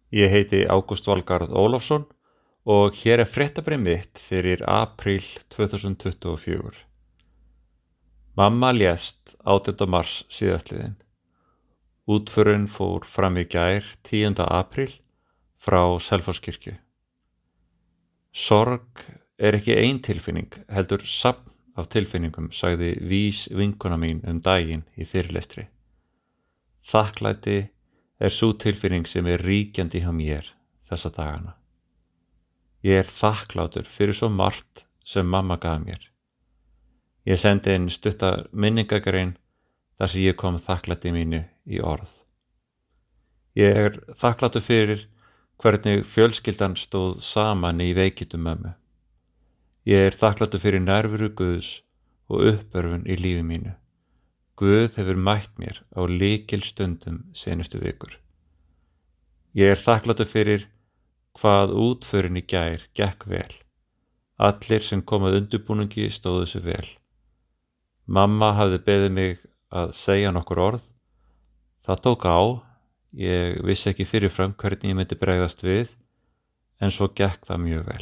Ég heiti Ágúst Valgarð Ólafsson og hér er fréttabréf mitt fyrir apríl 2024. Mamma lést 18. mars síðastliðinn. Útförin fór fram í gær 10. apríl frá Selfosskirkju. Sorg er ekki ein tilfinning, heldur safn af tilfinningum, sagði vís vinkona mín daginn í fyrirlestri. Þakklæti er sú tilfinning sem er ríkjandi hjá mér þessa dagana. Ég er þakklátur fyrir svo margt sem mamma gaf mér. Ég sendi inn stutta minningagrein þar sem ég kom þakklæti mínu í orð. Ég er þakklátur fyrir hvernig fjölskyldan stóð saman í veikindum mömmu. Ég er þakklátur fyrir nærveru Guðs og uppörvun í lífi mínu. Guð hefur mætt mér á lykilstundum seinustu vikur. Ég er þakklátur fyrir hvað útförin í gær gekk vel. Allir sem kom að undirbúningi stóðu sig vel. Mamma hafði beðið mig að segja nokkur orð. Það tók á. Ég vissi ekki fyrirfram hvernig ég myndi bregðast við, en svo gekk það mjög vel.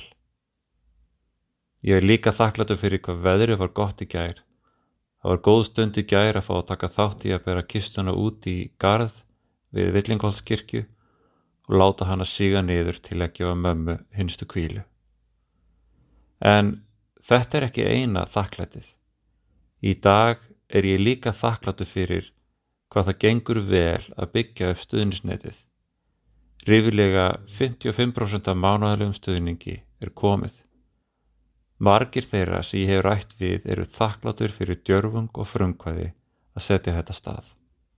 Ég er líka þakklátur fyrir hvað veðrið var gott í gær. Það var góð stund í gær að fá að taka þátt í að bera kistuna út í garð við Villingholtskirkju og láta hana síga niður til að gefa mömmu hinstu hvílu. En þetta er ekki eina þakklætið. Í dag er ég líka þakklátur fyrir hvað það gengur vel að byggja upp stuðningsnetið. Ríflega 55% af mánaðarlegum stuðningi er komið. Margir þeirra sem ég hef rætt við eru þakklátur fyrir djörfung og frumkvæði að setja þetta stað.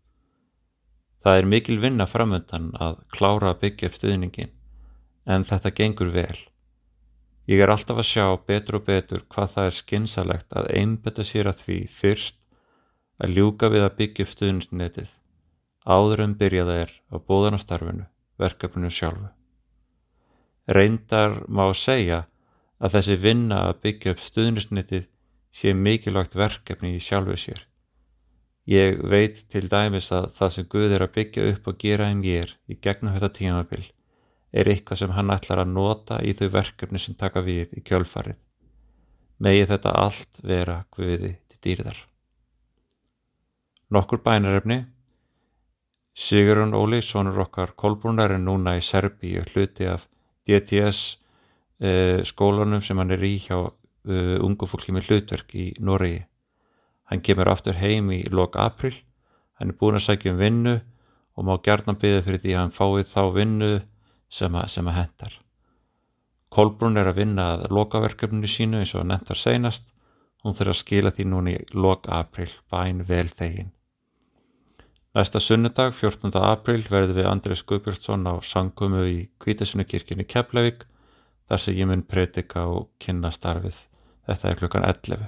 Það er mikil vinna framundan að klára að byggja upp stuðningin, en þetta gengur vel. Ég er alltaf að sjá betur og betur hvað það er skynsamlegt að einbeita sér að því fyrst að ljúka við að byggja upp stuðningsnetið, áður en byrjað er á boðanastarfinu, verkefninu sjálfu. Reyndar má segja að þessi vinna að byggja upp stuðningsnetið sé mikilvægt verkefni í sjálfu sér. Ég veit til dæmis að það sem Guð er að byggja upp og gera í mér í gegnum þetta tímabil er eitthvað sem hann ætlar að nota í þau verkefni sem taka við í kjölfarið. Megi þetta allt vera Guði til dýrðar. Nokkur bænarefni. Sigurjón Óli, sonur okkar Kolbrúnar, er núna í Serbíu, hluti af DTS skólanum sem hann er í hjá ungu fólki með hlutverk í Noregi. Hann kemur aftur heim í lok apríl. Hann er búinn að sækja vinnu og má gjarnan biðja fyrir því að hann fái þá vinnu sem að hentar. Kolbrún er að vinna að lokaverkefninu sínu eins og hann nefnt var seinast. Hún þarf að skila því núna í lok apríl, bæn vel þegin. Næsta sunnudag, 14. apríl, verðum við Andrés Guðbjörnsson á samkomu í Hvítasunukirkjunni í Keflavík, þar sem ég mun predika og kynna starfið. Þetta er klukkan 11.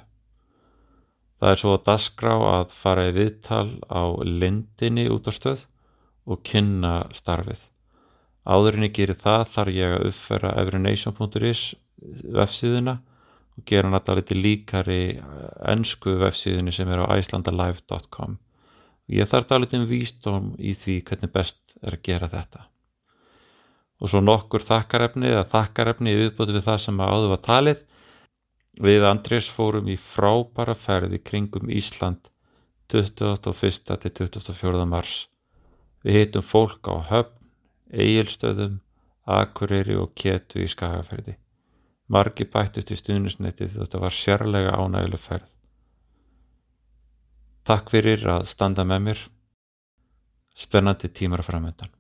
Það er svo á dagskrá að fara í viðtal á Lindinni útvarpsstöð og kynna starfið. Áður en ég geri það þarf ég að uppfæra everynation.is vefsíðuna og gera hana dálítið líkari ensku vefsíðunni sem er á icelandalive.com. Ég þarf dálítið vísdóm í því hvernig best er að gera þetta. Og svo nokkur þakkarefni í viðbóti við það sem áður var talið. Við Andrés fórum í frábæra ferð í kringum Ísland 21. til 24. mars. Við hittum fólk á Höfn, Egilsstöðum, Akureyri og Ketu í Skagafirði. Margir bættust í stuðningsnetið og þetta var sérlega ánægjuleg ferð. Takk fyrir að standa með mér. Spennandi tímar fram undan.